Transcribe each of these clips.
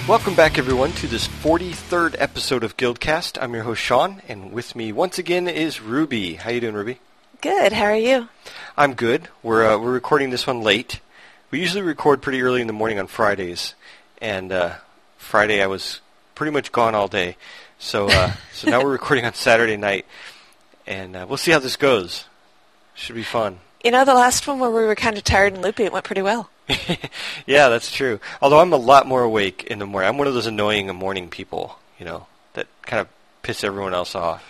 Welcome back, everyone, to this 43rd episode of Guildcast. I'm your host, Sean, and with me once again is Ruby. How you doing, Ruby? Good. How are you? I'm good. We're recording this one late. We usually record pretty early in the morning on Fridays, and Friday I was pretty much gone all day. So now we're recording on Saturday night, and we'll see how this goes. Should be fun. You know, the last one where we were kind of tired and loopy, it went pretty well. Yeah, that's true. Although I'm a lot more awake in the morning. I'm one of those annoying morning people, that kind of piss everyone else off.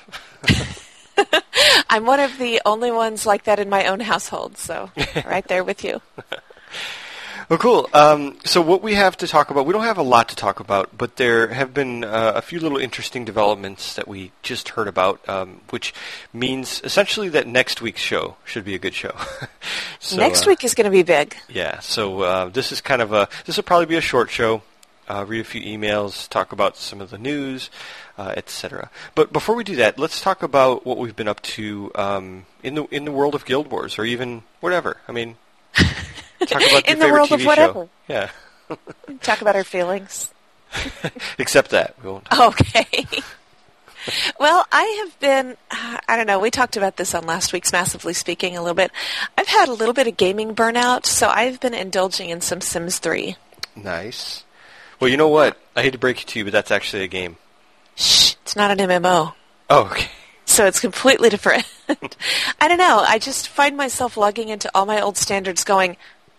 I'm one of the only ones like that in my own household, so right there with you. Well, cool. So what we have to talk about, we don't have a lot to talk about, but there have been a few little interesting developments that we just heard about, which means essentially that next week's show should be a good show. So, next week is going to be big. Yeah, so this is this will probably be a short show, read a few emails, talk about some of the news, etc. But before we do that, let's talk about what we've been up to in the world of Guild Wars, or even whatever. I mean... Talk about in the world TV of whatever. Show. Yeah. Talk about our feelings. Except that. We won't. Okay. Well, I have been, I don't know, we talked about this on last week's Massively Speaking a little bit. I've had a little bit of gaming burnout, so I've been indulging in some Sims 3. Nice. Well, you know what? I hate to break it to you, but that's actually a game. Shh, it's not an MMO. Oh, okay. So it's completely different. I don't know. I just find myself logging into all my old standards going,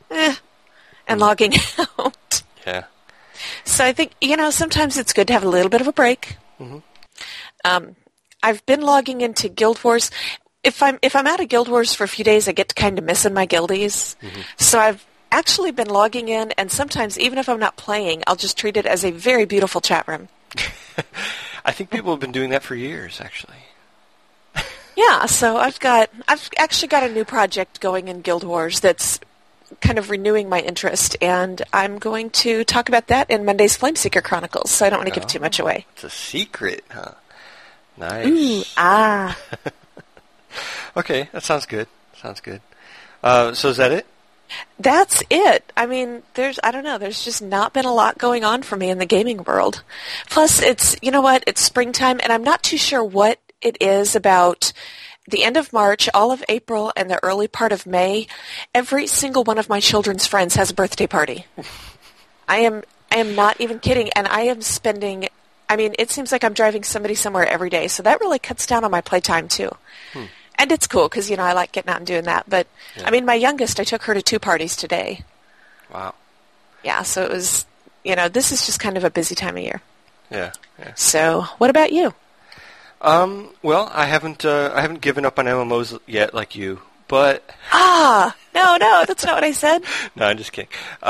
and logging out. Yeah. So I think, sometimes it's good to have a little bit of a break. Mm-hmm. I've been logging into Guild Wars. If I'm out of Guild Wars for a few days, I get to kind of missing my guildies. Mm-hmm. So I've actually been logging in, and sometimes, even if I'm not playing, I'll just treat it as a very beautiful chat room. I think people have been doing that for years, actually. Yeah, so I've actually got a new project going in Guild Wars that's kind of renewing my interest, and I'm going to talk about that in Monday's Flameseeker Chronicles, so I don't want to give too much away. It's a secret, huh? Nice. Ooh, ah. Okay, that sounds good. So is that it? That's it. I mean, there's just not been a lot going on for me in the gaming world. Plus, it's springtime, and I'm not too sure what it is about the end of March, all of April, and the early part of May. Every single one of my children's friends has a birthday party. I am not even kidding, and I am spending, it seems like I'm driving somebody somewhere every day, so that really cuts down on my playtime, too. And it's cool, because, I like getting out and doing that, but, yeah. My youngest, I took her to 2 parties today. Wow. Yeah, so it was, this is just kind of a busy time of year. Yeah. So, what about you? Well, I haven't given up on MMOs yet, like you, but... No, that's not what I said. No, I'm just kidding.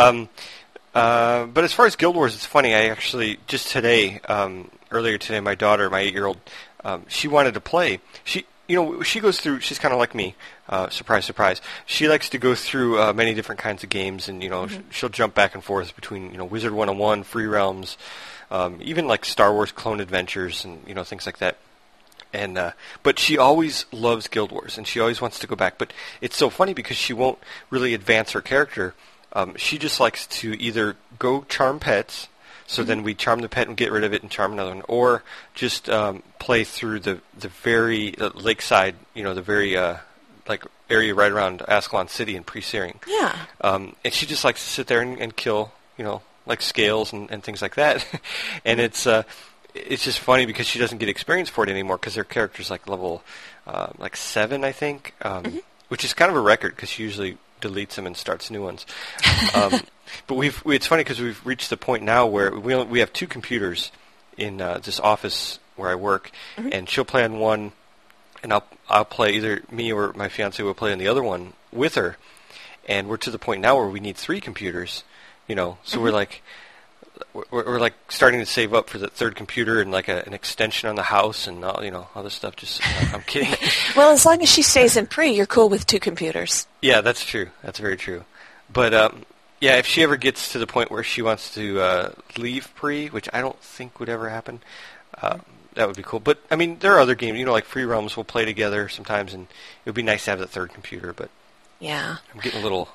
But as far as Guild Wars, it's funny, I actually, just today, earlier today, my daughter, my 8-year-old, she wanted to play. She goes through, she's kind of like me, surprise, surprise. She likes to go through many different kinds of games, and, she'll jump back and forth between, Wizard 101, Free Realms, even like Star Wars Clone Adventures, and, things like that. And but she always loves Guild Wars, and she always wants to go back. But it's so funny because she won't really advance her character. She just likes to either go charm pets, so then we charm the pet and get rid of it and charm another one, or just play through the very lakeside, the very like area right around Ascalon City and Pre-Searing. Yeah. And she just likes to sit there and kill, like scales and things like that. And it's just funny because she doesn't get experience for it anymore because her character's like level 7, I think, which is kind of a record because she usually deletes them and starts new ones. But it's funny because we've reached the point now where we have 2 computers in this office where I work, and she'll play on one, and I'll play, either me or my fiance will play on the other one with her, and we're to the point now where we need 3 computers, so we're like starting to save up for the 3rd computer and like an extension on the house and all this stuff. Just I'm kidding. Well, as long as she stays in pre, you're cool with 2 computers. Yeah, that's true. That's very true. But yeah, if she ever gets to the point where she wants to leave pre, which I don't think would ever happen, that would be cool. But there are other games, like Free Realms. We'll play together sometimes, and it would be nice to have that 3rd computer. But yeah, I'm getting a little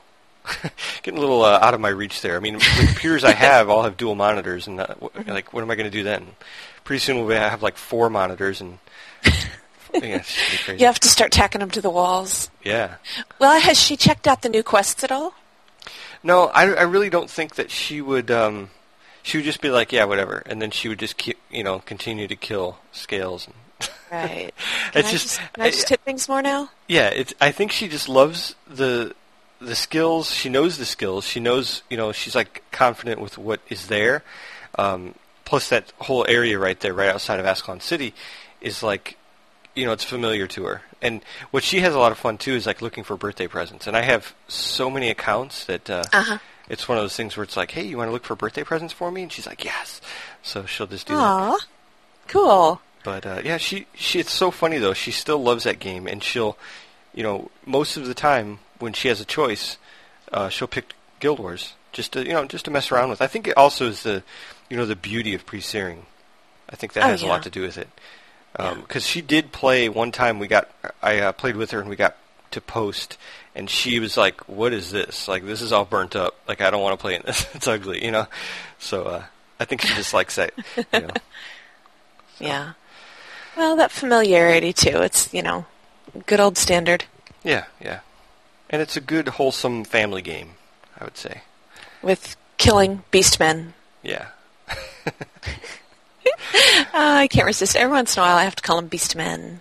getting a little out of my reach there. I mean, the computers I have all have dual monitors, and like, what am I going to do then? Pretty soon we'll have like 4 monitors, and yeah, it's gonna be crazy. You have to start tacking them to the walls. Yeah. Well, has she checked out the new Quests at all? No, I really don't think that she would. She would just be like, yeah, whatever, and then she would just keep, continue to kill Scales. Right. Can I just hit things more now? Yeah, I think she just loves the skills. She knows the skills. She knows, she's like confident with what is there. Plus, that whole area right there, right outside of Ascalon City, is like, it's familiar to her. And what she has a lot of fun too is like looking for birthday presents. And I have so many accounts that it's one of those things where it's like, hey, you want to look for birthday presents for me? And she's like, yes. So she'll just do that. Cool. But yeah, she it's so funny though. She still loves that game, and she'll, most of the time when she has a choice, she'll pick Guild Wars just to mess around with. I think it also is the beauty of pre-searing. I think that has a lot to do with it. Because she did play one time. I played with her and we got to post, and she was like, "What is this? Like, this is all burnt up. Like, I don't want to play in this. It's ugly, So I think she just likes that. Yeah. Well, that familiarity too. It's good old standard. Yeah, yeah, and it's a good wholesome family game, I would say. With killing beastmen. Yeah. I can't resist. Every once in a while I have to call them beastmen.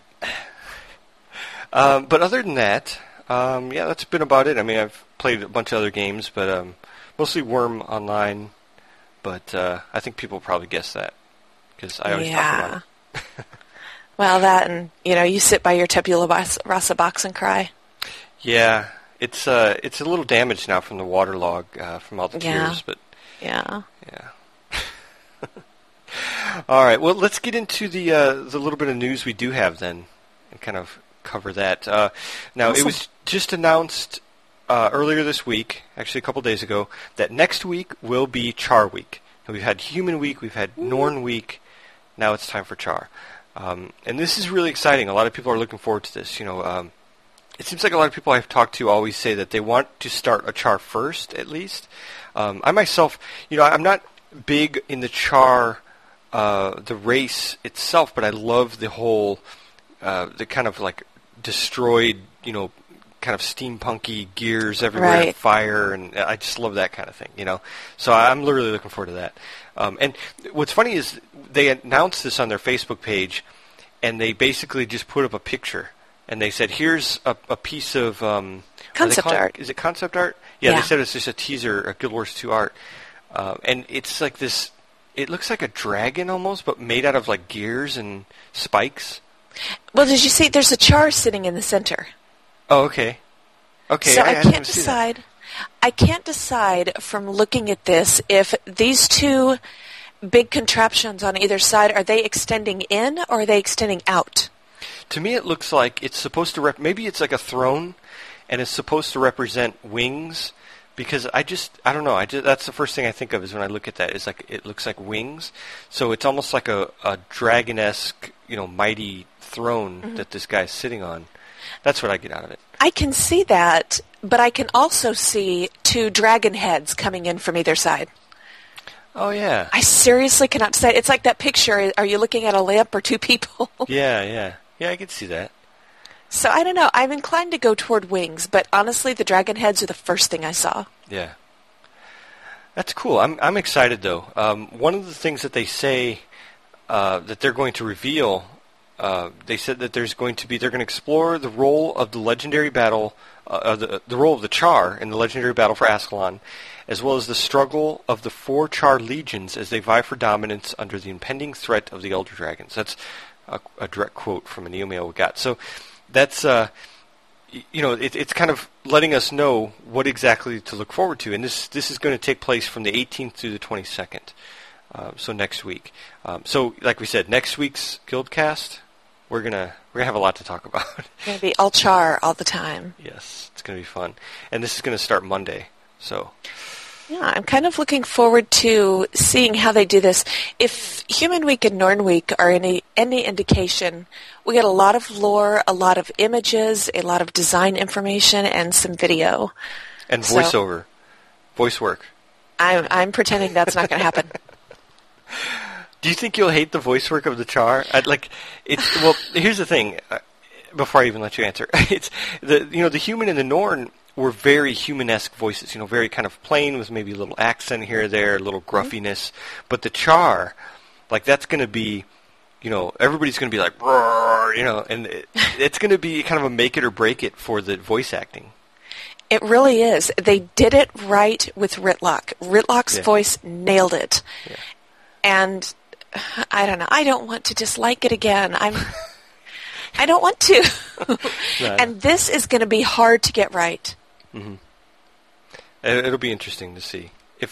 But other than that, that's been about it. I mean, I've played a bunch of other games, but mostly Worm Online. But I think people probably guess that, because I always talk about it. Well, that and, you sit by your Tabula Rasa box and cry. Yeah, it's a little damaged now from the waterlog from all the tears, but... Yeah. Yeah. All right, well, let's get into the little bit of news we do have then, and kind of cover that. Now, It was just announced earlier this week, actually a couple days ago, that next week will be Char Week. And we've had Human Week, we've had Norn Week, now it's time for Char. And this is really exciting. A lot of people are looking forward to this. It seems like a lot of people I've talked to always say that they want to start a Char first, at least. I myself, I'm not big in the Char, the race itself, but I love the whole, the kind of like destroyed, kind of steampunky gears everywhere, right. Fire, and I just love that kind of thing, So I'm literally looking forward to that. And what's funny is they announced this on their Facebook page, and they basically just put up a picture, and they said, here's a piece of... concept art. Is it concept art? Yeah, they said it's just a teaser, a Guild Wars 2 art. And it's like this... It looks like a dragon almost, but made out of like gears and spikes. Well, did you see? There's a Char sitting in the center. Oh, okay. Okay, so I can't decide. I can't decide from looking at this if these two big contraptions on either side, are they extending in or are they extending out? To me, it looks like it's supposed to maybe it's like a throne, and it's supposed to represent wings. Because I don't know. That's the first thing I think of is when I look at that. Is like it looks like wings, so it's almost like a dragon-esque, mighty throne that this guy's sitting on. That's what I get out of it. I can see that, but I can also see 2 dragon heads coming in from either side. Oh yeah. I seriously cannot decide. It's like that picture. Are you looking at a lamp or 2 people? Yeah. I can see that. So I don't know. I'm inclined to go toward wings, but honestly, the dragon heads are the first thing I saw. Yeah, that's cool. I'm excited though. One of the things that they say that they're going to reveal, they said that they're going to explore the role of the legendary battle, the role of the Char in the legendary battle for Ascalon, as well as the struggle of the 4 Char legions as they vie for dominance under the impending threat of the Elder Dragons. That's a direct quote from an email we got. So. That's, it's kind of letting us know what exactly to look forward to. And this is going to take place from the 18th through the 22nd, so next week. So, like we said, next week's Guildcast, we're gonna have a lot to talk about. It's going to be all Char all the time. Yes, it's going to be fun. And this is going to start Monday, so... Yeah, I'm kind of looking forward to seeing how they do this. If Human Week and Norn Week are any indication, we get a lot of lore, a lot of images, a lot of design information, and some video. And So voice work. I'm pretending that's not going to happen. Do you think you'll hate the voice work of the Char? Well, here's the thing. Before I even let you answer, it's the human and the Norn were very human-esque voices. Very kind of plain with maybe a little accent here or there, a little gruffiness. Mm-hmm. But the Char, that's going to be, everybody's going to be like, roar, and it's going to be kind of a make it or break it for the voice acting. It really is. They did it right with Ritlock. Ritlock's voice nailed it. Yeah. And I don't know. I don't want to dislike it again. I don't want to. No. And this is going to be hard to get right. Mm-hmm. It'll be interesting to see.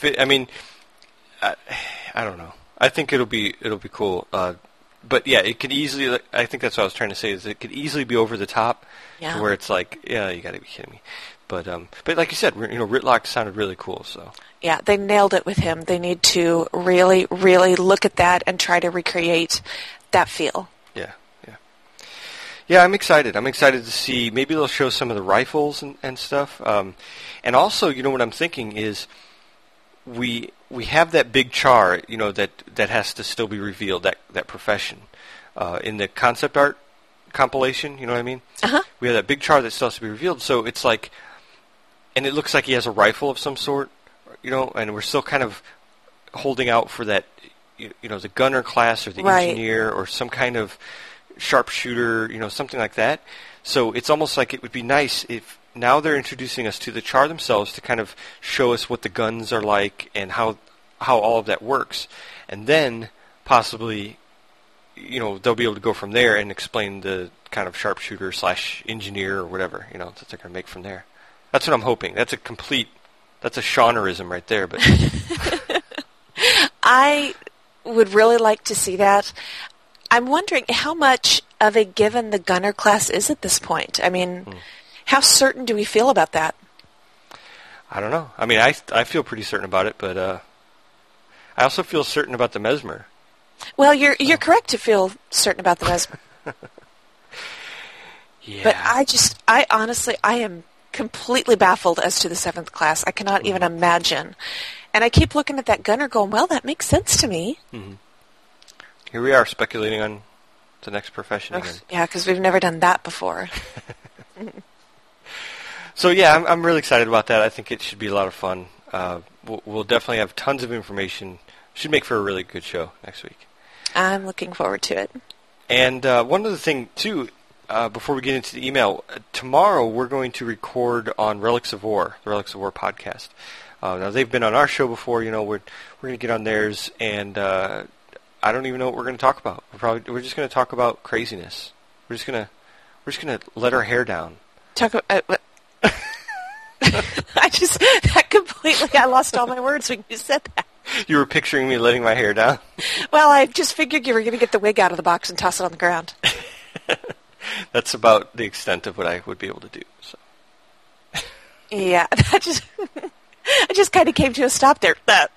I don't know. I think it'll be cool. But yeah, it could easily. I think that's what I was trying to say. Is it could easily be over the top, to where it's like, yeah, you got to be kidding me. But like you said, Ritlock sounded really cool. So yeah, they nailed it with him. They need to really, really look at that and try to recreate that feel. Yeah, I'm excited. I'm excited to see. Maybe they'll show some of the rifles and stuff. And also, what I'm thinking is, we have that big Char, that has to still be revealed. That profession in the concept art compilation. You know what I mean? Uh-huh. We have that big Char that still has to be revealed. So it's like, and it looks like he has a rifle of some sort. And we're still kind of holding out for that. The gunner class or the engineer or some kind of sharpshooter, something like that. So it's almost like it would be nice if now they're introducing us to the Char themselves to kind of show us what the guns are like and how all of that works. And then possibly, they'll be able to go from there and explain the kind of sharpshooter / engineer or whatever, that they're going to make from there. That's what I'm hoping. That's a Seanerism right there. But I would really like to see that. I'm wondering how much of a given the gunner class is at this point. I mean, how certain do we feel about that? I don't know. I mean, I feel pretty certain about it, but I also feel certain about the Mesmer. Well, you're correct to feel certain about the Mesmer. Yeah. But I honestly am completely baffled as to the 7th class. I cannot even imagine. And I keep looking at that gunner going, well, that makes sense to me. Mm-hmm. Here we are speculating on the next profession again. Yeah, because we've never done that before. So yeah, I'm really excited about that. I think it should be a lot of fun. We'll definitely have tons of information. Should make for a really good show next week. I'm looking forward to it. And one other thing, too, before we get into the email, tomorrow we're going to record on Relics of War, the Relics of War podcast. Now, they've been on our show before. We're going to get on theirs, and I don't even know what we're going to talk about. We're just going to talk about craziness. We're just going to let our hair down. Talk about. I lost all my words when you said that. You were picturing me letting my hair down? Well, I just figured you were going to get the wig out of the box and toss it on the ground. That's about the extent of what I would be able to do. So. Yeah, I just kind of came to a stop there.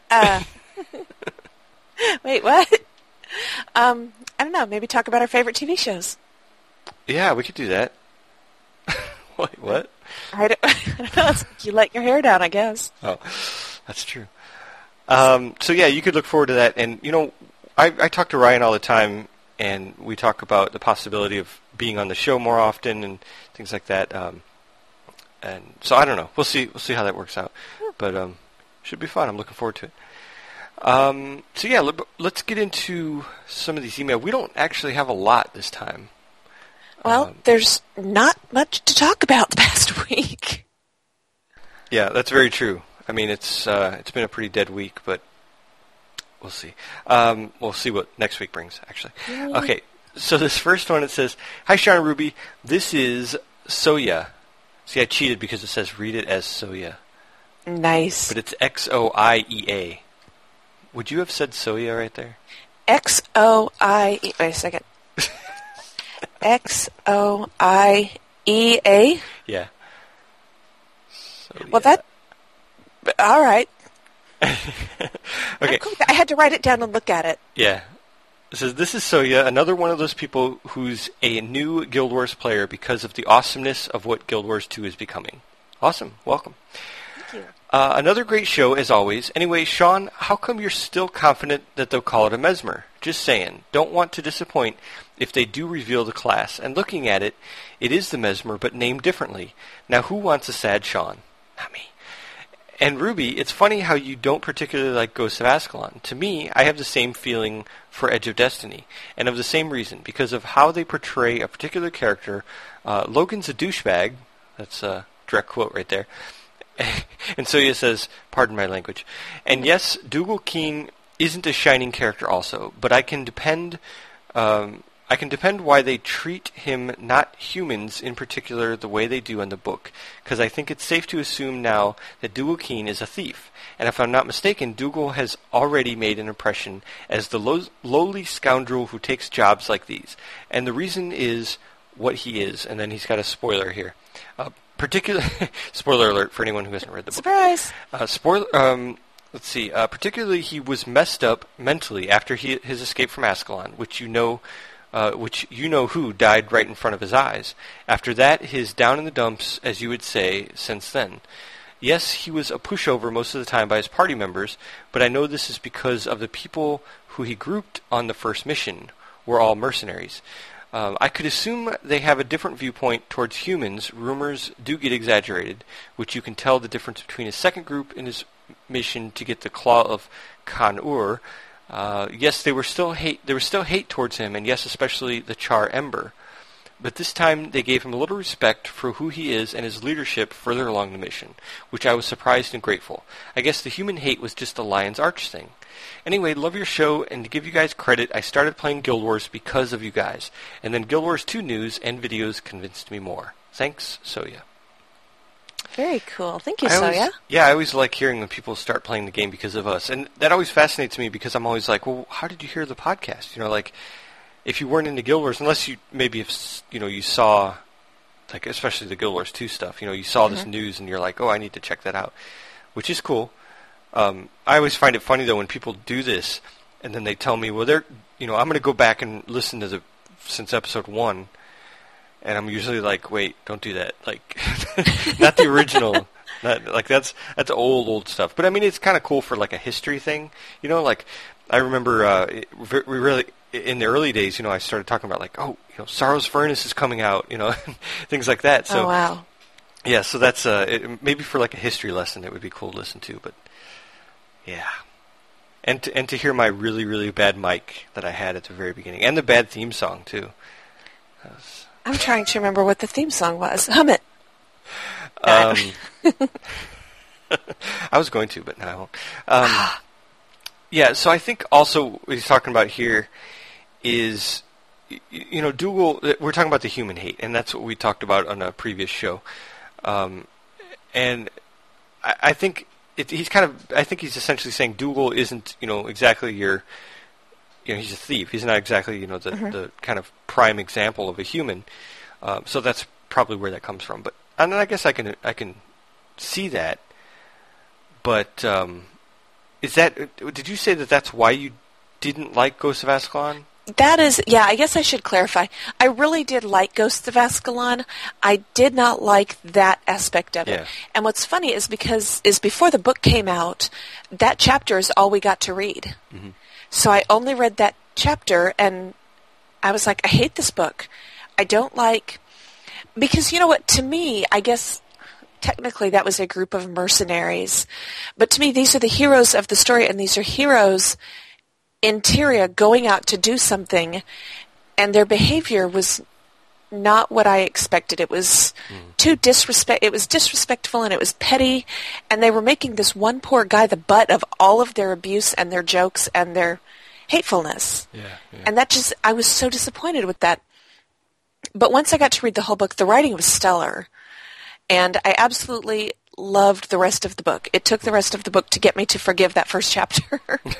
Wait, what? I don't know. Maybe talk about our favorite TV shows. Yeah, we could do that. Wait, what? I don't know. It's like you let your hair down, I guess. Oh, that's true. So yeah, you could look forward to that. And I talk to Ryan all the time, and we talk about the possibility of being on the show more often and things like that. And so I don't know. We'll see how that works out. But should be fun. I'm looking forward to it. So yeah, let's get into some of these emails. We don't actually have a lot this time. Well, there's not much to talk about the past week. Yeah, that's very true. I mean, it's been a pretty dead week, but we'll see. We'll see what next week brings, actually. Okay, so this first one, it says, "Hi, Sean and Ruby. This is Soya." See, I cheated because it says read it as Soya. Nice. But it's Xoiea. Would you have said Soya right there? Xoie. Wait a second. Xoiea? Yeah. Soya. Well, that... All right. Okay. I had to write it down and look at it. Yeah. It says, "This is Soya, another one of those people who's a new Guild Wars player because of the awesomeness of what Guild Wars 2 is becoming." Awesome. Welcome. Thank you. Another great show, as always. Anyway, Sean, how come you're still confident that they'll call it a Mesmer? Just saying. Don't want to disappoint if they do reveal the class. And looking at it, it is the Mesmer, but named differently. Now, who wants a sad Sean? Not me. And Ruby, it's funny how you don't particularly like Ghosts of Ascalon. To me, I have the same feeling for Edge of Destiny, and of the same reason, because of how they portray a particular character. Logan's a douchebag. That's a direct quote right there. And Soya says, pardon my language. And yes, Dougal Keen isn't a shining character also, but I can depend why they treat him, not humans in particular, the way they do in the book, because I think it's safe to assume now that Dougal Keen is a thief. And if I'm not mistaken, Dougal has already made an impression as the lowly scoundrel who takes jobs like these. And the reason is what he is, and then he's got a spoiler here. Spoiler alert for anyone who hasn't read the book. Surprise! Let's see. Particularly, he was messed up mentally after his escape from Ascalon, which you know who died right in front of his eyes. After that, his down in the dumps, as you would say, since then. Yes, he was a pushover most of the time by his party members, but I know this is because of the people who he grouped on the first mission were all mercenaries. I could assume they have a different viewpoint towards humans. Rumors do get exaggerated, which you can tell the difference between his second group and his mission to get the Claw of Khan-Ur. Yes, there was still hate towards him, and yes, especially the Char Ember. But this time they gave him a little respect for who he is and his leadership further along the mission, which I was surprised and grateful. I guess the human hate was just the Lion's Arch thing. Anyway, love your show, and to give you guys credit, I started playing Guild Wars because of you guys, and then Guild Wars 2 news and videos convinced me more. Thanks, Soya. Very cool. Thank you, Soya. I always like hearing when people start playing the game because of us, and that always fascinates me because I'm always like, well, how did you hear the podcast? You know, like, if you weren't into Guild Wars, unless you maybe if you saw, like, especially the Guild Wars 2 stuff, you saw this news and you're like, oh, I need to check that out, which is cool. I always find it funny though when people do this and then they tell me, well, I'm going to go back and listen to since episode 1, and I'm usually like, wait, don't do that, like, not the original. Not, like that's old stuff. But I mean, it's kind of cool for like a history thing, like I remember we really. In the early days, I started talking about like, Sorrow's Furnace is coming out, things like that. So, oh, wow. Yeah, so that's maybe for like a history lesson, it would be cool to listen to. But yeah, and to hear my really, really bad mic that I had at the very beginning, and the bad theme song too. I'm trying to remember what the theme song was. Hum it. I was going to, but now I won't. Yeah, so I think also what he's talking about here is, Dougal, we're talking about the human hate, and that's what we talked about on a previous show. And I think he's essentially saying Dougal isn't, exactly he's a thief. He's not exactly, the kind of prime example of a human. So that's probably where that comes from. But, and I guess I can see that. But, did you say that that's why you didn't like Ghosts of Ascalon? That is, yeah, I guess I should clarify. I really did like Ghosts of Ascalon. I did not like that aspect of it. Yeah. And what's funny is before the book came out, that chapter is all we got to read. Mm-hmm. So I only read that chapter, and I was like, I hate this book. I don't like, because you know what, to me, I guess technically that was a group of mercenaries. But to me, these are the heroes of the story, and these are heroes in Tyria going out to do something, and their behavior was not what I expected. It was it was disrespectful, and it was petty, and they were making this one poor guy the butt of all of their abuse and their jokes and their hatefulness. Yeah. And I was so disappointed with that. But once I got to read the whole book, the writing was stellar, and I absolutely loved the rest of the book. It took the rest of the book to get me to forgive that first chapter.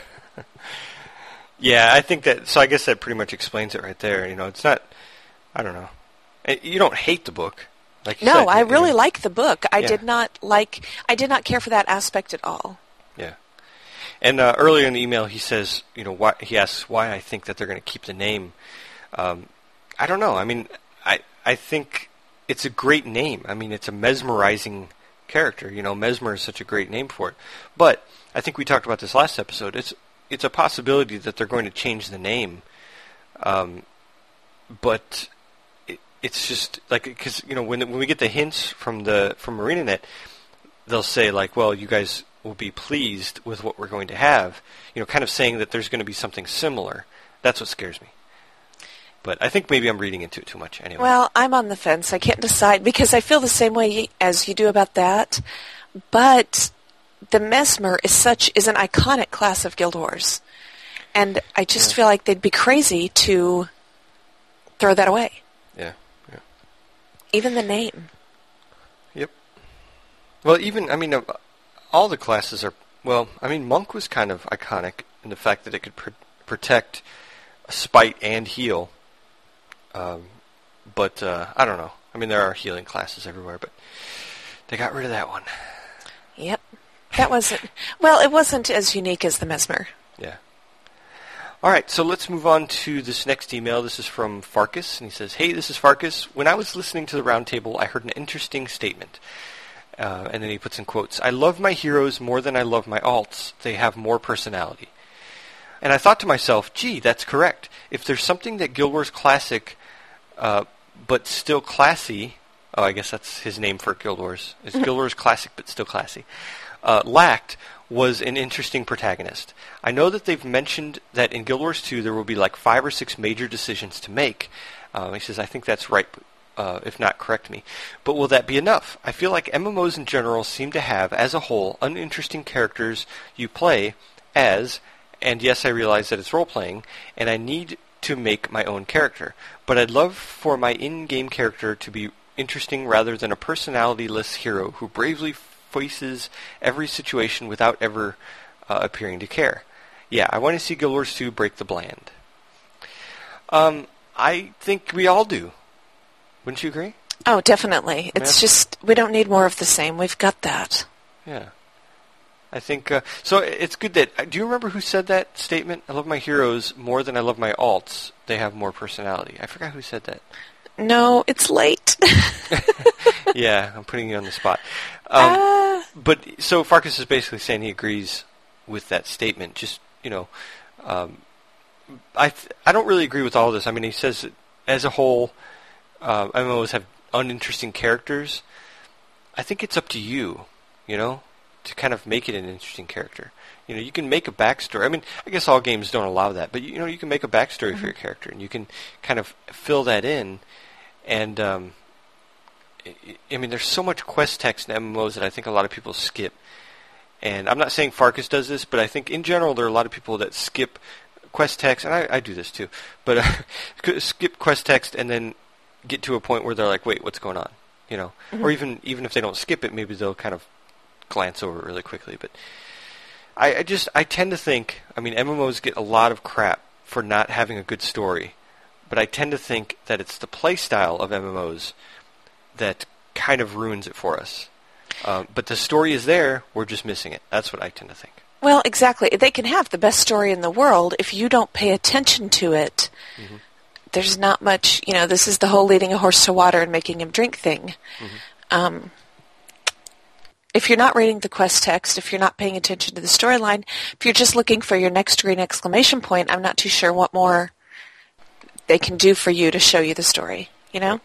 Yeah, I think that, so I guess that pretty much explains it right there. It's not, I don't know. You don't hate the book. Like you no, said, I really like the book. I Yeah. did not care for that aspect at all. Yeah. And earlier in the email, he says, he asks why I think that they're going to keep the name. I don't know. I mean, I think it's a great name. I mean, it's a mesmerizing character. Mesmer is such a great name for it. But I think we talked about this last episode. It's a possibility that they're going to change the name. But it's just like, because when we get the hints from ArenaNet, they'll say like, well, you guys will be pleased with what we're going to have. Kind of saying that there's going to be something similar. That's what scares me. But I think maybe I'm reading into it too much anyway. Well, I'm on the fence. I can't decide because I feel the same way as you do about that. But the Mesmer is an iconic class of Guild Wars. And I just feel like they'd be crazy to throw that away. Yeah. Even the name. Yep. Well, all the classes are... Well, Monk was kind of iconic in the fact that it could protect, spite, and heal. But I don't know. There are healing classes everywhere, but they got rid of that one. Yep. That wasn't... Well, it wasn't as unique as the Mesmer. Yeah. All right, so let's move on to this next email. This is from Farkas, and he says, "Hey, this is Farkas. When I was listening to the roundtable, I heard an interesting statement." And then he puts in quotes, "I love my heroes more than I love my alts. They have more personality." And I thought to myself, gee, that's correct. If there's something that Guild Wars Classic, but still classy, I guess that's his name for Guild Wars, it's Guild Wars Classic but still classy, lacked, was an interesting protagonist. I know that they've mentioned that in Guild Wars 2 there will be like 5 or 6 major decisions to make. He says, I think that's right, if not, correct me. But will that be enough? I feel like MMOs in general seem to have, as a whole, uninteresting characters you play as, and yes, I realize that it's role-playing, and I need to make my own character. But I'd love for my in-game character to be interesting rather than a personality-less hero who bravely faces every situation without ever appearing to care. Yeah, I want to see Guild Wars 2 break the bland. I think we all do. Wouldn't you agree? Oh, definitely. It's just, we don't need more of the same. We've got that. Yeah. I think, so it's good that, do you remember who said that statement? I love my heroes more than I love my alts. They have more personality. I forgot who said that. No, it's late. Yeah, I'm putting you on the spot. But, so Farkas is basically saying he agrees with that statement. Just, I don't really agree with all of this. He says that as a whole, MMOs have uninteresting characters. I think it's up to you, to kind of make it an interesting character. You can make a backstory. I guess all games don't allow that, but you can make a backstory for your character, and you can kind of fill that in. And there's so much quest text in MMOs that I think a lot of people skip. And I'm not saying Farkas does this, but I think in general there are a lot of people that skip quest text, and I do this too, but skip quest text and then get to a point where they're like, wait, what's going on? Or even if they don't skip it, maybe they'll kind of glance over it really quickly. But I tend to think, MMOs get a lot of crap for not having a good story, but I tend to think that it's the play style of MMOs that kind of ruins it for us. But the story is there, we're just missing it. That's what I tend to think. Well, exactly. They can have the best story in the world. If you don't pay attention to it, there's not much, this is the whole leading a horse to water and making him drink thing. If you're not reading the quest text, if you're not paying attention to the storyline, if you're just looking for your next green exclamation point, I'm not too sure what more they can do for you to show you the story, Yeah.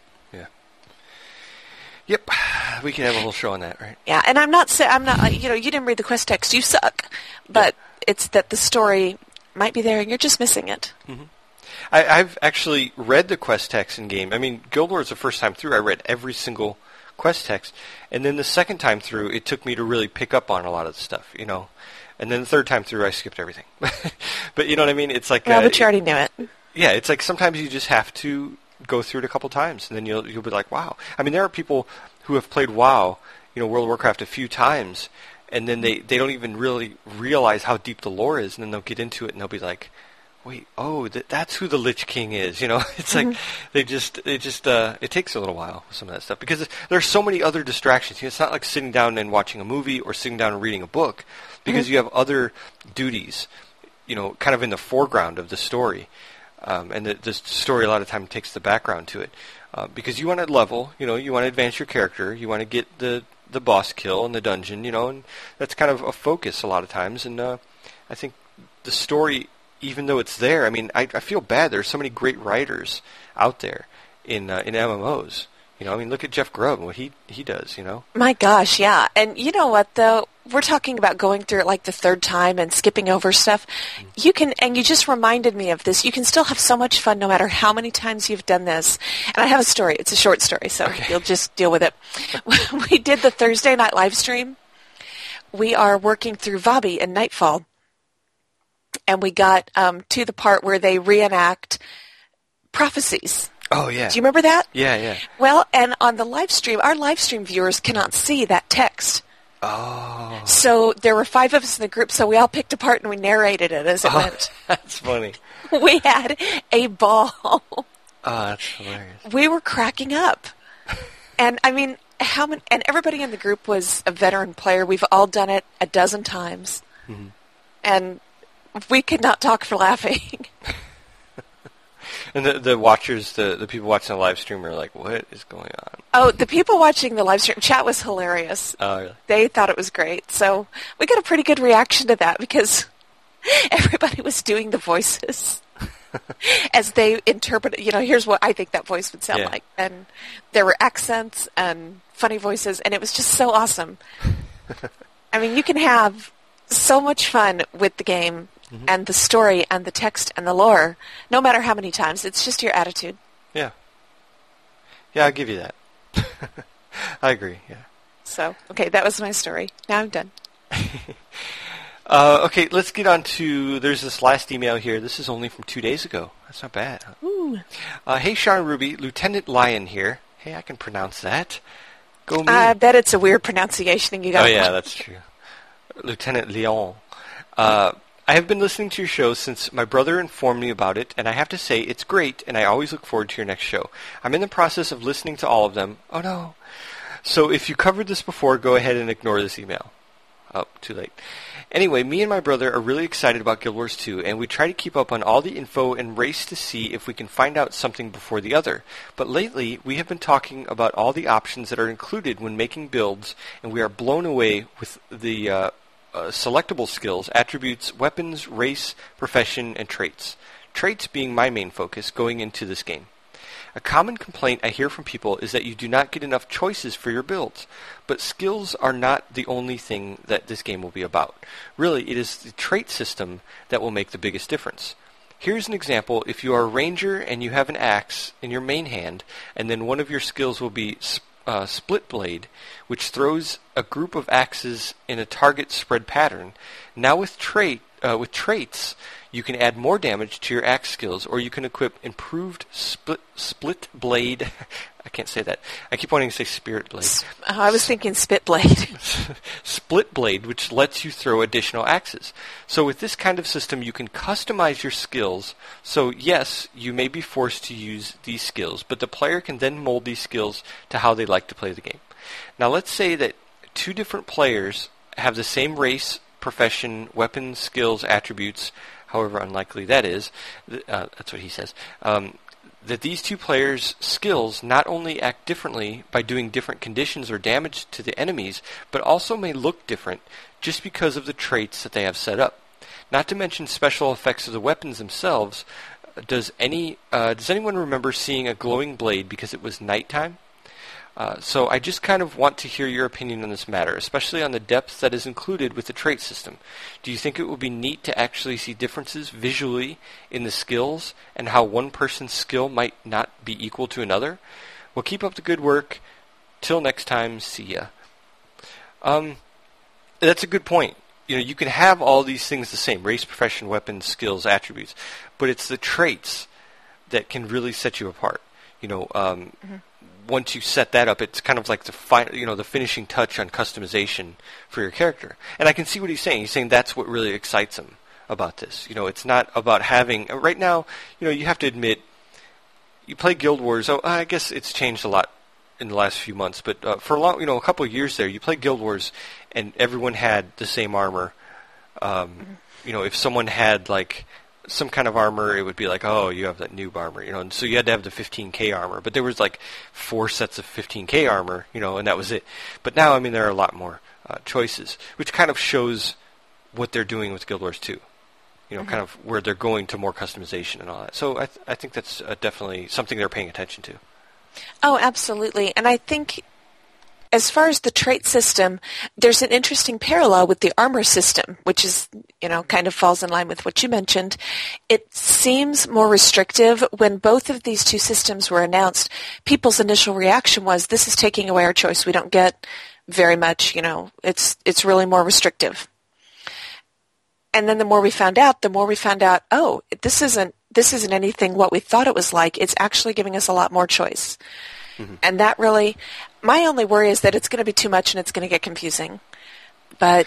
Yep. We can have a whole show on that, right? Yeah, and I'm not, you didn't read the quest text, you suck. But it's that the story might be there and you're just missing it. I've actually read the quest text in game. Guild Wars the first time through, I read every single quest text. And then the second time through, it took me to really pick up on a lot of the stuff, And then the third time through, I skipped everything. But you know what I mean? It's like... Well, but you already knew it. Yeah, it's like sometimes you just have to go through it a couple times, and then you'll be like, wow. There are people who have played WoW, World of Warcraft a few times, and then they don't even really realize how deep the lore is, and then they'll get into it and they'll be like, wait, that's who the Lich King is, It's like it takes a little while with some of that stuff because there's so many other distractions. It's not like sitting down and watching a movie or sitting down and reading a book because you have other duties, kind of in the foreground of the story. And the story a lot of time takes the background to it. Because you want to level, you want to advance your character, you want to get the the boss kill in the dungeon, and that's kind of a focus a lot of times. And I think the story, even though it's there, I mean, I feel bad. There's so many great writers out there in MMOs. I mean, look at Jeff Grubb and what he does. My gosh, yeah. And you know what, though? We're talking about going through it like the third time and skipping over stuff. You can, and you just reminded me of this, you can still have so much fun no matter how many times you've done this. And I have a story. It's a short story, so you'll just deal with it. We did the Thursday night live stream. We are working through Vabi and Nightfall. And we got to the part where they reenact prophecies. Oh, yeah. Do you remember that? Yeah. Well, and on the live stream, our live stream viewers cannot see that text. Oh. So there were 5 of us in the group, so we all picked apart and we narrated it as it went. That's funny. We had a ball. Oh, that's hilarious. We were cracking up. And, I mean, and everybody in the group was a veteran player. We've all done it a dozen times. Mm-hmm. And we could not talk for laughing. And the watchers, the people watching the live stream are like, what is going on? Oh, the people watching the live stream chat was hilarious. Oh, really? They thought it was great. So we got a pretty good reaction to that because everybody was doing the voices as they interpret it. Here's what I think that voice would sound like. And there were accents and funny voices, and it was just so awesome. I mean, you can have so much fun with the game. Mm-hmm. And the story and the text and the lore, no matter how many times. It's just your attitude. Yeah. Yeah, I'll give you that. I agree, yeah. So, okay, that was my story. Now I'm done. Okay, let's get on to, there's this last email here. This is only from 2 days ago. That's not bad. Huh? Ooh. Hey, Sean Ruby, Lieutenant Lion here. Hey, I can pronounce that. Go me. I bet it's a weird pronunciation and you got Oh, yeah, that's true. Lieutenant Leon. I have been listening to your show since my brother informed me about it, and I have to say it's great, and I always look forward to your next show. I'm in the process of listening to all of them. Oh, no. So if you covered this before, go ahead and ignore this email. Oh, too late. Anyway, me and my brother are really excited about Guild Wars 2, and we try to keep up on all the info and race to see if we can find out something before the other. But lately, we have been talking about all the options that are included when making builds, and we are blown away with the selectable skills, attributes, weapons, race, profession, and traits. Traits being my main focus going into this game. A common complaint I hear from people is that you do not get enough choices for your builds, but skills are not the only thing that this game will be about. Really, it is the trait system that will make the biggest difference. Here's an example. If you are a ranger and you have an axe in your main hand, and then one of your skills will be Split Blade, which throws a group of axes in a target spread pattern. Now with traits, you can add more damage to your axe skills, or you can equip improved Split Blade. I can't say that. I keep wanting to say Spirit Blade. I was thinking Spit Blade. Split Blade, which lets you throw additional axes. So with this kind of system, you can customize your skills. So yes, you may be forced to use these skills, but the player can then mold these skills to how they like to play the game. Now let's say that 2 different players have the same race, profession, weapons, skills, attributes, however unlikely that is. That's what he says. That these 2 players' skills not only act differently by doing different conditions or damage to the enemies, but also may look different just because of the traits that they have set up. Not to mention special effects of the weapons themselves. Does anyone remember seeing a glowing blade because it was nighttime? So I just kind of want to hear your opinion on this matter, especially on the depth that is included with the trait system. Do you think it would be neat to actually see differences visually in the skills and how one person's skill might not be equal to another? Well, keep up the good work. Till next time, see ya. That's a good point. You can have all these things the same, race, profession, weapons, skills, attributes, but it's the traits that can really set you apart. Once you set that up, it's kind of like the finishing touch on customization for your character. And I can see what he's saying. He's saying that's what really excites him about this. It's not about having right now. You have to admit, you play Guild Wars. Oh, I guess it's changed a lot in the last few months, but for a couple of years there, you play Guild Wars, and everyone had the same armor. If someone had like some kind of armor, it would be like, oh, you have that noob armor, and so you had to have the 15K armor. But there was like 4 sets of 15K armor, and that was it. But now, there are a lot more choices, which kind of shows what they're doing with Guild Wars 2. Kind of where they're going to more customization and all that. So I think that's definitely something they're paying attention to. Oh, absolutely. And I think as far as the trait system, there's an interesting parallel with the armor system, which is, kind of falls in line with what you mentioned. It seems more restrictive. When both of these two systems were announced, people's initial reaction was, this is taking away our choice. We don't get very much, it's really more restrictive. And then the more we found out, oh, this isn't anything what we thought it was like. It's actually giving us a lot more choice. Mm-hmm. And that really, my only worry is that it's going to be too much and it's going to get confusing. But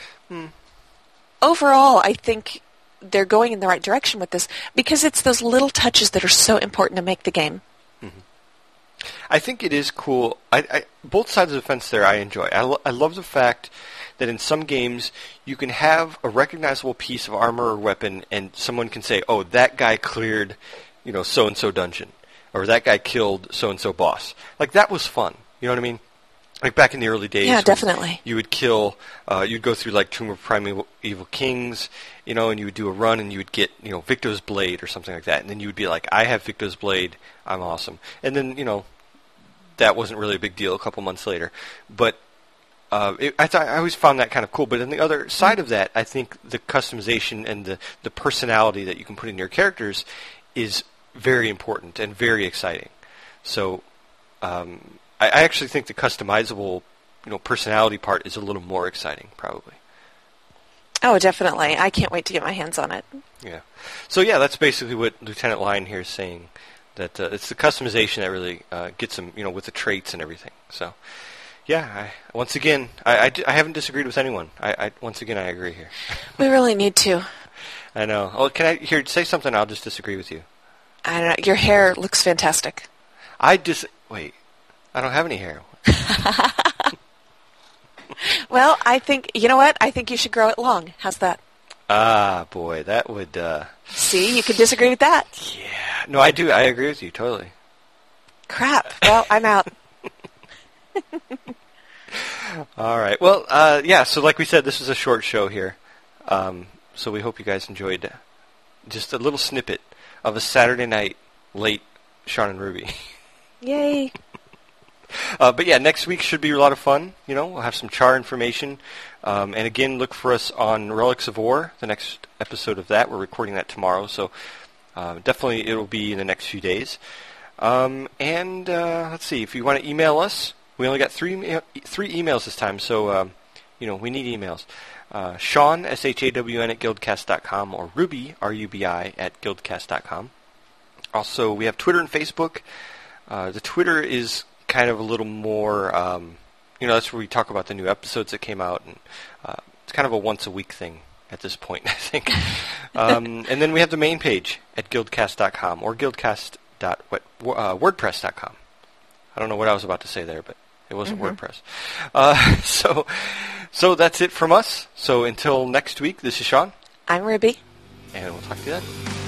overall, I think they're going in the right direction with this because it's those little touches that are so important to make the game. Mm-hmm. I think it is cool. I both sides of the fence there I enjoy. I love the fact that in some games you can have a recognizable piece of armor or weapon and someone can say, oh, that guy cleared, so-and-so dungeon. Or that guy killed so-and-so boss. Like, that was fun. You know what I mean? Like, back in the early days. Yeah, definitely. You would kill, you'd go through, like, Tomb of Primeval Kings, and you would do a run and you would get, Victo's Blade or something like that. And then you would be like, I have Victo's Blade. I'm awesome. And then, that wasn't really a big deal a couple months later. But I always found that kind of cool. But on the other side of that, I think the customization and the personality that you can put in your characters is very important and very exciting. So I actually think the customizable, personality part is a little more exciting, probably. Oh, definitely. I can't wait to get my hands on it. Yeah. So yeah, that's basically what Lieutenant Lion here is saying. That it's the customization that really gets them, with the traits and everything. So yeah, once again, I haven't disagreed with anyone. Once again, I agree here. We really need to. I know. Oh, can I say something? I'll just disagree with you. I don't know. Your hair looks fantastic. Wait. I don't have any hair. Well, I think, you know what? I think you should grow it long. How's that? Ah, boy, that would... See, you could disagree with that. Yeah. No, I do. I agree with you, totally. Crap. Well, I'm out. All right. Well, yeah, so like we said, this is a short show here. So we hope you guys enjoyed just a little snippet of a Saturday night late Sean and Ruby. Yay. But yeah, next week should be a lot of fun. We'll have some Char information. And again, look for us on Relics of War, the next episode of that. We're recording that tomorrow, so definitely it'll be in the next few days. And let's see, if you want to email us, we only got three emails this time, so we need emails. Sean, SHAWN at guildcast.com, or Ruby, RUBI, at guildcast.com. Also, we have Twitter and Facebook. The Twitter is kind of a little more, that's where we talk about the new episodes that came out, and it's kind of a once-a-week thing at this point, I think. And then we have the main page at guildcast.com, or guildcast.wordpress.com. I don't know what I was about to say there, but it wasn't WordPress. So that's it from us. So until next week, this is Sean. I'm Ruby. And we'll talk to you then.